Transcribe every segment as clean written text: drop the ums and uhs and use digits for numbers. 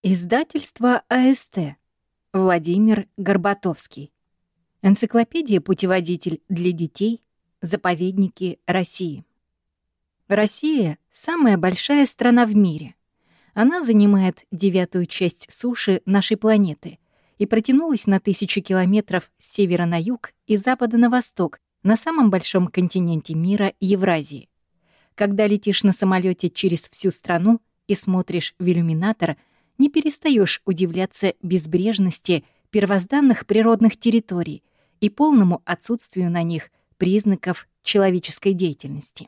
Издательство АСТ. Владимир Горбатовский. Энциклопедия-путеводитель для детей. Заповедники России. Россия — самая большая страна в мире. Она занимает 1/9 часть суши нашей планеты и протянулась на тысячи километров с севера на юг и запада на восток на самом большом континенте мира — Евразии. Когда летишь на самолете через всю страну и смотришь в иллюминатор, не перестаешь удивляться безбрежности первозданных природных территорий и полному отсутствию на них признаков человеческой деятельности.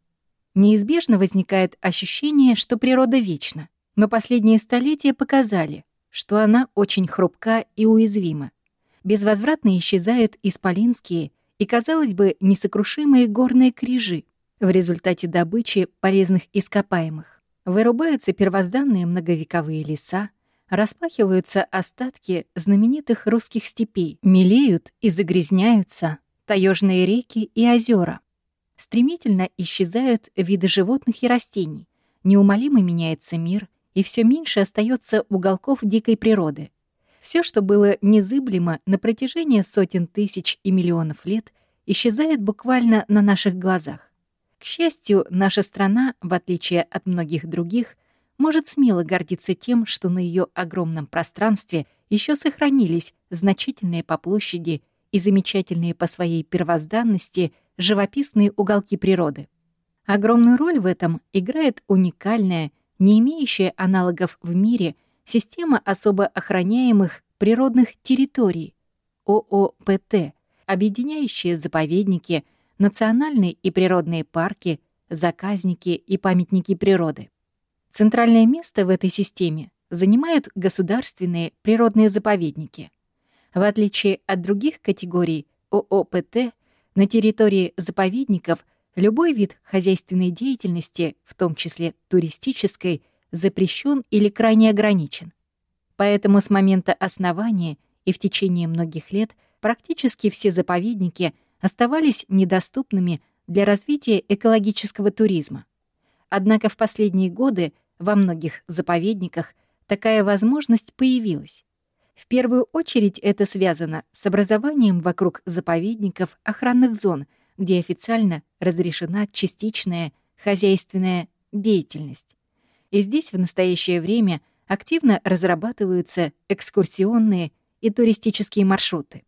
Неизбежно возникает ощущение, что природа вечна, но последние столетия показали, что она очень хрупка и уязвима. Безвозвратно исчезают исполинские и, казалось бы, несокрушимые горные кряжи в результате добычи полезных ископаемых. Вырубаются первозданные многовековые леса, распахиваются остатки знаменитых русских степей, мелеют и загрязняются таежные реки и озера. Стремительно исчезают виды животных и растений, неумолимо меняется мир, и все меньше остается уголков дикой природы. Все, что было незыблемо на протяжении сотен тысяч и миллионов лет, исчезает буквально на наших глазах. К счастью, наша страна, в отличие от многих других, может смело гордиться тем, что на ее огромном пространстве еще сохранились значительные по площади и замечательные по своей первозданности живописные уголки природы. Огромную роль в этом играет уникальная, не имеющая аналогов в мире, система особо охраняемых природных территорий — ООПТ, объединяющая заповедники, национальные и природные парки, заказники и памятники природы. Центральное место в этой системе занимают государственные природные заповедники. В отличие от других категорий ООПТ, на территории заповедников любой вид хозяйственной деятельности, в том числе туристической, запрещен или крайне ограничен. Поэтому с момента основания и в течение многих лет практически все заповедники оставались недоступными для развития экологического туризма. Однако в последние годы во многих заповедниках такая возможность появилась. В первую очередь это связано с образованием вокруг заповедников охранных зон, где официально разрешена частичная хозяйственная деятельность. И здесь в настоящее время активно разрабатываются экскурсионные и туристические маршруты.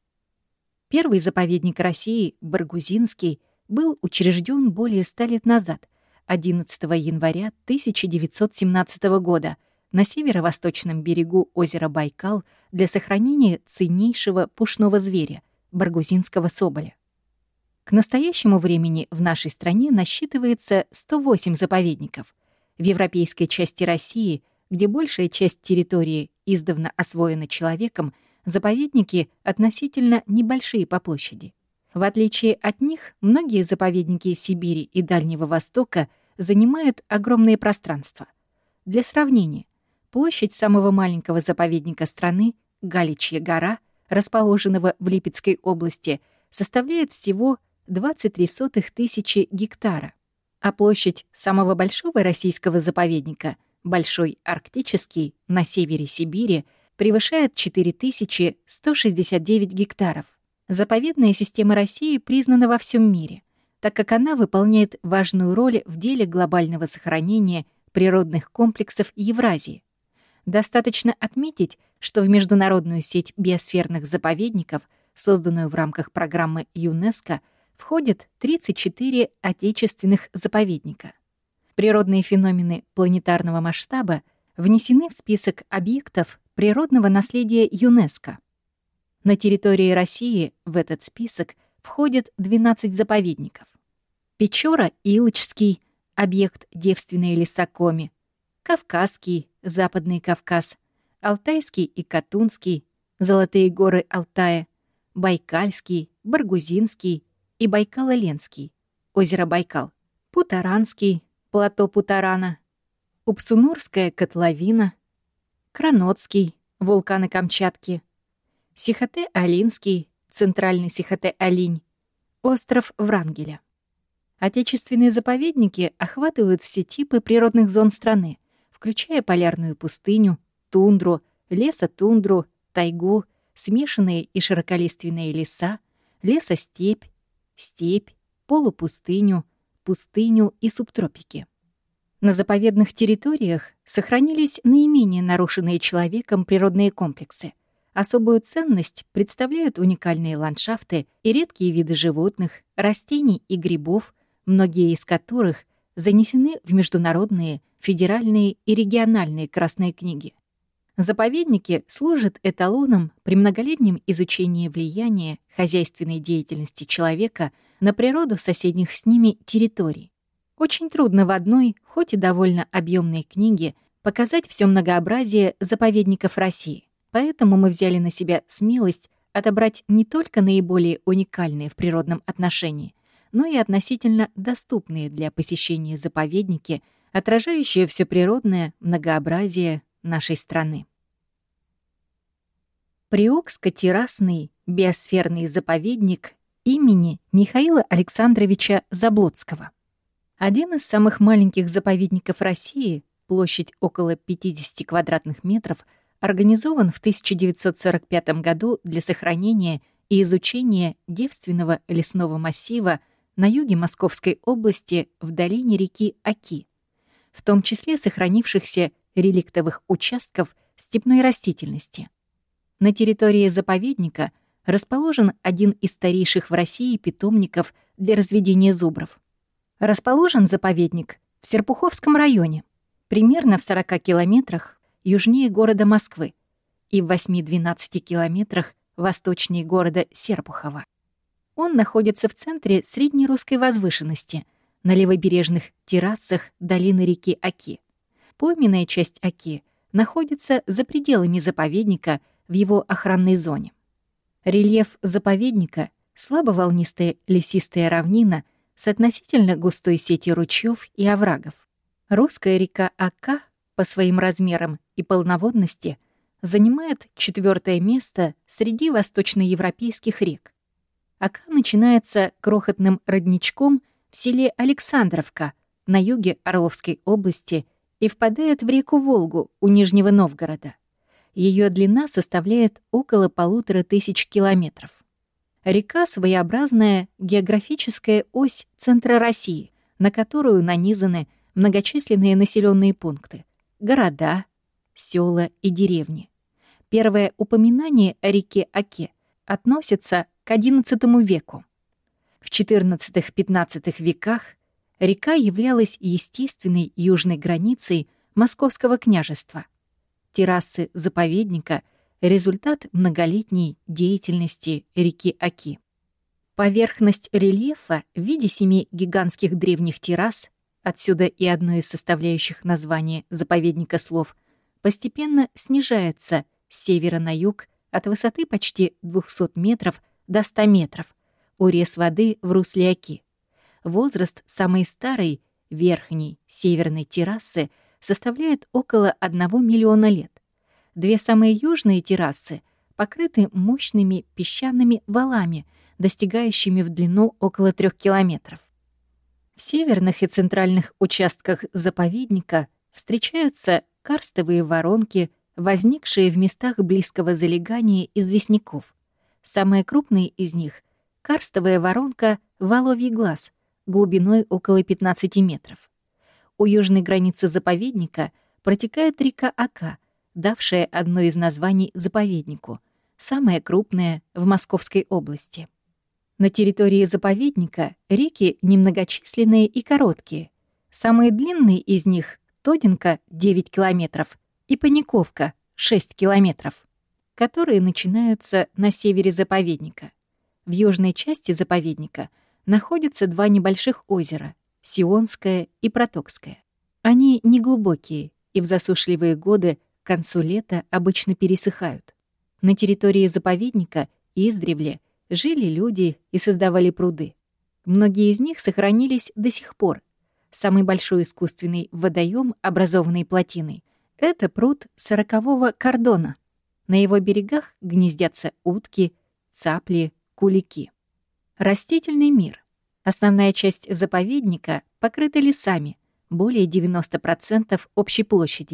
Первый заповедник России, Баргузинский, был учрежден более 100 лет назад, 11 января 1917 года, на северо-восточном берегу озера Байкал для сохранения ценнейшего пушного зверя — баргузинского соболя. К настоящему времени в нашей стране насчитывается 108 заповедников. В европейской части России, где большая часть территории издавна освоена человеком, заповедники относительно небольшие по площади. В отличие от них, многие заповедники Сибири и Дальнего Востока занимают огромные пространства. Для сравнения, площадь самого маленького заповедника страны, Галичья гора, расположенного в Липецкой области, составляет всего 23 тысячи гектара, а площадь самого большого российского заповедника, Большой Арктический, на севере Сибири, превышает 4169 гектаров. Заповедная система России признана во всем мире, так как она выполняет важную роль в деле глобального сохранения природных комплексов Евразии. Достаточно отметить, что в международную сеть биосферных заповедников, созданную в рамках программы ЮНЕСКО, входят 34 отечественных заповедника. Природные феномены планетарного масштаба внесены в список объектов природного наследия ЮНЕСКО. На территории России в этот список входят 12 заповедников. Печора-Илочский, объект девственные леса Коми, Кавказский, Западный Кавказ, Алтайский и Катунский, Золотые горы Алтая, Байкальский, Баргузинский и Байкало-Ленский, озеро Байкал, Путаранский, плато Путарана, Упсунурская котловина, Кранотский, вулканы Камчатки, Сихотэ-Алинский, центральный Сихотэ-Алинь, остров Врангеля. Отечественные заповедники охватывают все типы природных зон страны, включая полярную пустыню, тундру, лесотундру, тайгу, смешанные и широколиственные леса, лесостепь, степь, полупустыню, пустыню и субтропики. На заповедных территориях сохранились наименее нарушенные человеком природные комплексы. Особую ценность представляют уникальные ландшафты и редкие виды животных, растений и грибов, многие из которых занесены в международные, федеральные и региональные красные книги. Заповедники служат эталоном при многолетнем изучении влияния хозяйственной деятельности человека на природу соседних с ними территорий. Очень трудно в одной, хоть и довольно объемной книге, показать все многообразие заповедников России. Поэтому мы взяли на себя смелость отобрать не только наиболее уникальные в природном отношении, но и относительно доступные для посещения заповедники, отражающие все природное многообразие нашей страны. Приокско-террасный биосферный заповедник имени Михаила Александровича Заблоцкого. Один из самых маленьких заповедников России, площадь около 50 квадратных метров, организован в 1945 году для сохранения и изучения девственного лесного массива на юге Московской области в долине реки Оки, в том числе сохранившихся реликтовых участков степной растительности. На территории заповедника расположен один из старейших в России питомников для разведения зубров. Расположен заповедник в Серпуховском районе, примерно в 40 километрах южнее города Москвы и в 8-12 километрах восточнее города Серпухова. Он находится в центре среднерусской возвышенности, на левобережных террасах долины реки Оки. Пойменная часть Оки находится за пределами заповедника в его охранной зоне. Рельеф заповедника — слабоволнистая лесистая равнина с относительно густой сетью ручьев и оврагов. Русская река Ока по своим размерам и полноводности занимает 4-е место среди восточноевропейских рек. Ока начинается крохотным родничком в селе Александровка на юге Орловской области и впадает в реку Волгу у Нижнего Новгорода. Ее длина составляет около 1500 километров. Река — своеобразная географическая ось центра России, на которую нанизаны многочисленные населенные пункты, города, села и деревни. Первое упоминание о реке Оке относится к XI веку. В XIV-XV веках река являлась естественной южной границей Московского княжества. Террасы заповедника — результат многолетней деятельности реки Оки. Поверхность рельефа в виде 7 гигантских древних террас, отсюда и одно из составляющих названия заповедника слов, постепенно снижается с севера на юг от высоты почти 200 метров до 100 метров, урез воды в русле Оки. Возраст самой старой, верхней, северной террасы составляет около 1 миллиона лет. Две самые южные террасы покрыты мощными песчаными валами, достигающими в длину около 3 километров. В северных и центральных участках заповедника встречаются карстовые воронки, возникшие в местах близкого залегания известняков. Самая крупная из них — карстовая воронка Воловий глаз, глубиной около 15 метров. У южной границы заповедника протекает река Ока, давшая одно из названий заповеднику, самая крупная в Московской области. На территории заповедника реки немногочисленные и короткие. Самые длинные из них — Тоденка — 9 километров и Паниковка — 6 километров, которые начинаются на севере заповедника. В южной части заповедника находятся 2 небольших озера — Сионское и Протокское. Они неглубокие и в засушливые годы к концу лета обычно пересыхают. На территории заповедника издревле жили люди и создавали пруды. Многие из них сохранились до сих пор. Самый большой искусственный водоем, образованный плотиной, это пруд 40-го кордона. На его берегах гнездятся утки, цапли, кулики. Растительный мир. Основная часть заповедника покрыта лесами, более 90% общей площади.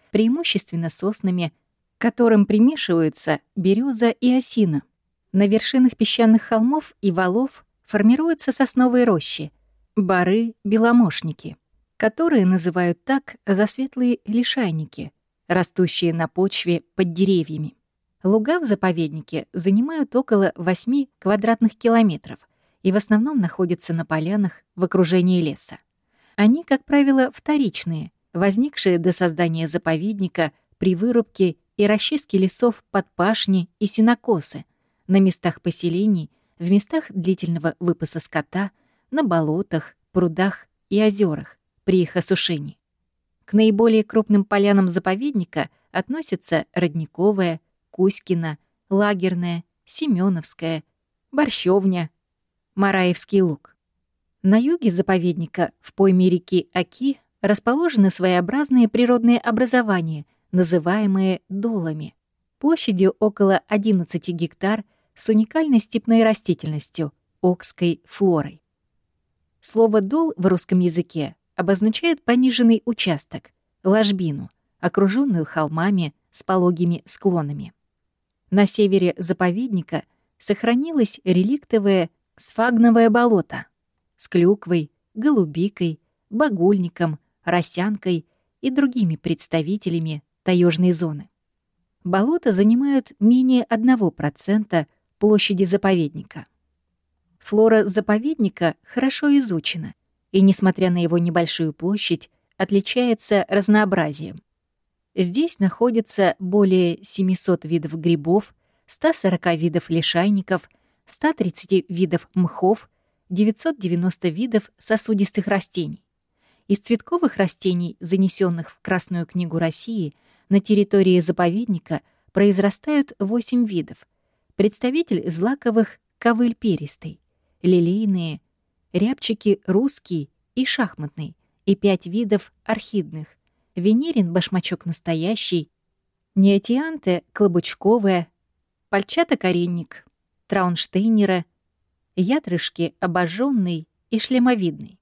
преимущественно соснами, к которым примешиваются береза и осина. На вершинах песчаных холмов и валов формируются сосновые рощи, боры-беломошники, которые называют так за светлые лишайники, растущие на почве под деревьями. Луга в заповеднике занимают около 8 квадратных километров и в основном находятся на полянах в окружении леса. Они, как правило, вторичные, возникшие до создания заповедника при вырубке и расчистке лесов под пашни и сенокосы, на местах поселений, в местах длительного выпаса скота, на болотах, прудах и озерах при их осушении. К наиболее крупным полянам заповедника относятся Родниковая, Кузькина, Лагерная, Семёновская, Борщевня, Мараевский луг. На юге заповедника, в пойме реки Оки, расположены своеобразные природные образования, называемые долами, площадью около 11 гектар с уникальной степной растительностью, окской флорой. Слово «дол» в русском языке обозначает пониженный участок, ложбину, окруженную холмами с пологими склонами. На севере заповедника сохранилось реликтовое сфагновое болото с клюквой, голубикой, багульником, росянкой и другими представителями таежной зоны. Болота занимают менее 1% площади заповедника. Флора заповедника хорошо изучена и, несмотря на его небольшую площадь, отличается разнообразием. Здесь находится более 700 видов грибов, 140 видов лишайников, 130 видов мхов, 990 видов сосудистых растений. Из цветковых растений, занесенных в Красную книгу России, на территории заповедника произрастают 8 видов. Представитель злаковых — ковыль перистый, лилейные, рябчики русский и шахматный, и 5 видов орхидных: венерин башмачок настоящий, неотианте клобучковая, пальчатокоренник, траунштейнера, ятрышки обожженный и шлемовидный.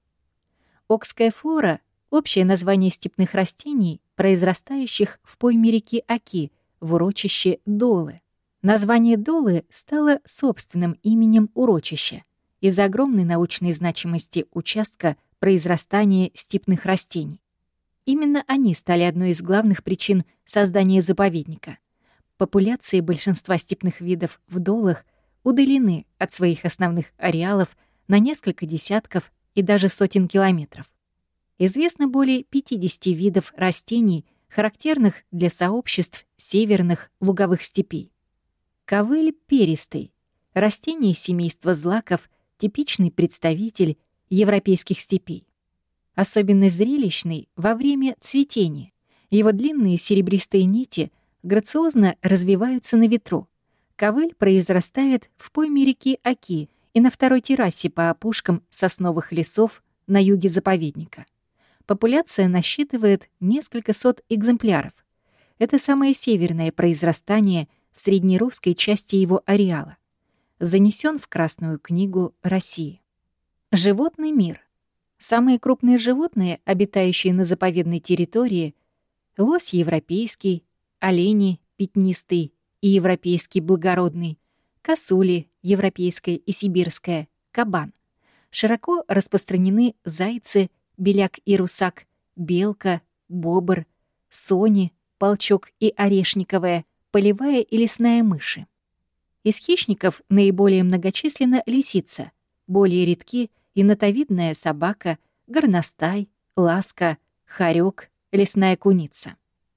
Окская флора — общее название степных растений, произрастающих в пойме реки Оки, в урочище Долы. Название Долы стало собственным именем урочища из-за огромной научной значимости участка произрастания степных растений. Именно они стали одной из главных причин создания заповедника. Популяции большинства степных видов в долах удалены от своих основных ареалов на несколько десятков и даже сотен километров. Известно более 50 видов растений, характерных для сообществ северных луговых степей. Ковыль перистый — растение семейства злаков, типичный представитель европейских степей. Особенно зрелищный во время цветения. Его длинные серебристые нити грациозно развиваются на ветру. Ковыль произрастает в пойме реки Оки и на второй террасе по опушкам сосновых лесов на юге заповедника. Популяция насчитывает несколько сот экземпляров. Это самое северное произрастание в среднерусской части его ареала. Занесен в Красную книгу России. Животный мир. Самые крупные животные, обитающие на заповедной территории — лось европейский, олени пятнистый и европейский благородный, косули европейская и сибирская, кабан. Широко распространены зайцы, беляк и русак, белка, бобр, сони, полчок и орешниковая, полевая и лесная мыши. Из хищников наиболее многочисленна лисица, более редки енотовидная собака, горностай, ласка, хорек, лесная куница.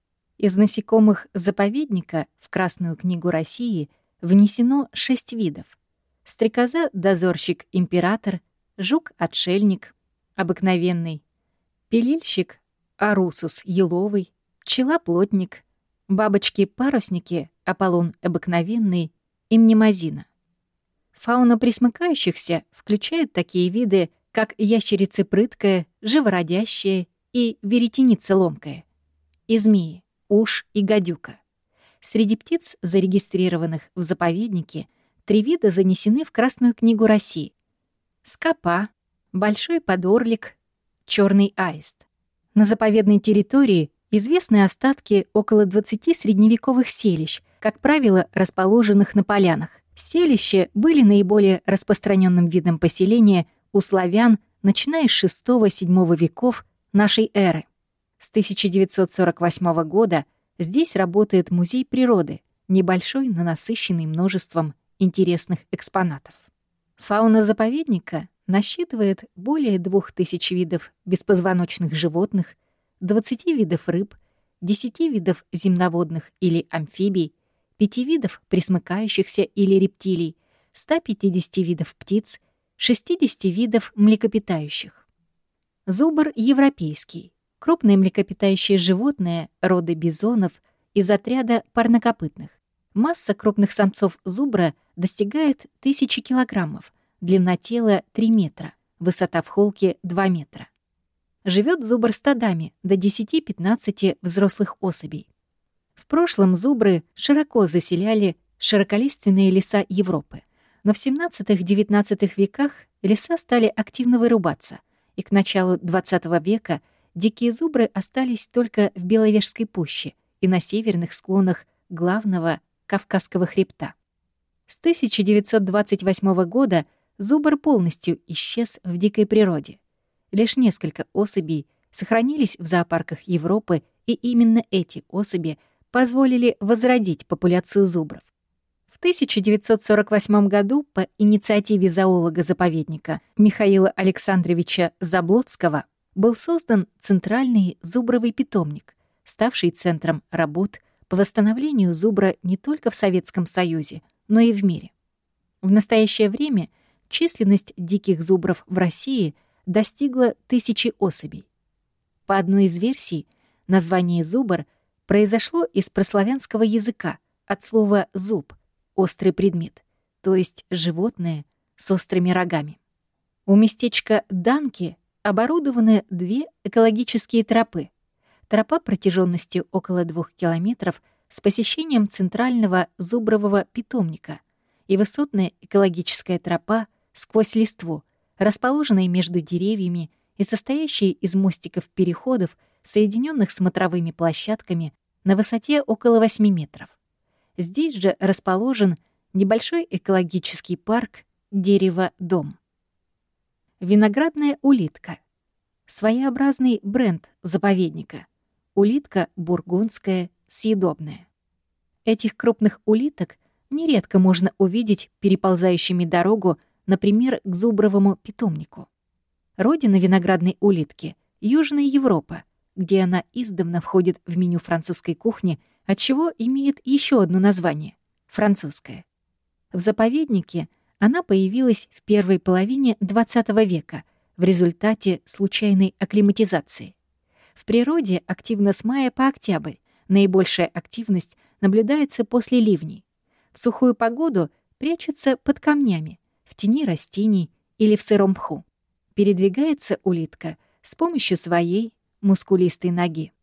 Из насекомых заповедника в Красную книгу России внесено 6 видов: стрекоза-дозорщик-император, жук-отшельник, обыкновенный, пилильщик, арусус еловый, пчела-плотник, бабочки-парусники, Аполлон обыкновенный и мнемозина. Фауна пресмыкающихся включает такие виды, как ящерица прыткая, живородящая и веретеница ломкая, и змеи, уж и гадюка. Среди птиц, зарегистрированных в заповеднике, 3 вида занесены в Красную книгу России: скопа, большой подорлик, черный аист. На заповедной территории Известны остатки около 20 средневековых селищ, как правило, расположенных на полянах. Селища были наиболее распространенным видом поселения у славян, начиная с VI-VII веков нашей эры. С 1948 года здесь работает музей природы, небольшой, но насыщенный множеством интересных экспонатов. Фауна заповедника насчитывает более 2000 видов беспозвоночных животных, 20 видов рыб, 10 видов земноводных или амфибий, 5 видов пресмыкающихся или рептилий, 150 видов птиц, 60 видов млекопитающих. Зубр европейский — крупное млекопитающее животное рода бизонов из отряда парнокопытных. Масса крупных самцов зубра достигает 1000 килограммов, длина тела — 3 метра, высота в холке — 2 метра. Живет зубр стадами до 10-15 взрослых особей. В прошлом зубры широко заселяли широколиственные леса Европы, но в XVII-XIX веках леса стали активно вырубаться, и к началу XX века дикие зубры остались только в Беловежской пуще и на северных склонах главного Кавказского хребта. С 1928 года зубр полностью исчез в дикой природе. Лишь несколько особей сохранились в зоопарках Европы, и именно эти особи позволили возродить популяцию зубров. В 1948 году по инициативе зоолога заповедника Михаила Александровича Заблоцкого был создан Центральный зубровый питомник, ставший центром работ по восстановлению зубра не только в Советском Союзе, но и в мире. В настоящее время численность диких зубров в России достигла 1000 особей. По одной из версий, название «зубр» произошло из прославянского языка от слова «зуб» — острый предмет, то есть животное с острыми рогами. У местечка Данки оборудованы 2 экологические тропы. Тропа протяженностью около 2 километров с посещением Центрального зубрового питомника и высотная экологическая тропа сквозь листву, расположенная между деревьями и состоящая из мостиков-переходов, соединенных смотровыми площадками на высоте около 8 метров. Здесь же расположен небольшой экологический парк «Дерево-дом». Виноградная улитка — своеобразный бренд заповедника. Улитка бургундская, съедобная. Этих крупных улиток нередко можно увидеть переползающими дорогу, например, к зубровому питомнику. Родина виноградной улитки — Южная Европа, где она издавна входит в меню французской кухни, отчего имеет еще одно название — французское. В заповеднике она появилась в первой половине XX века в результате случайной акклиматизации. В природе активно с мая по октябрь, наибольшая активность наблюдается после ливней. В сухую погоду прячется под камнями, в тени растений или в сыром мху. Передвигается улитка с помощью своей мускулистой ноги.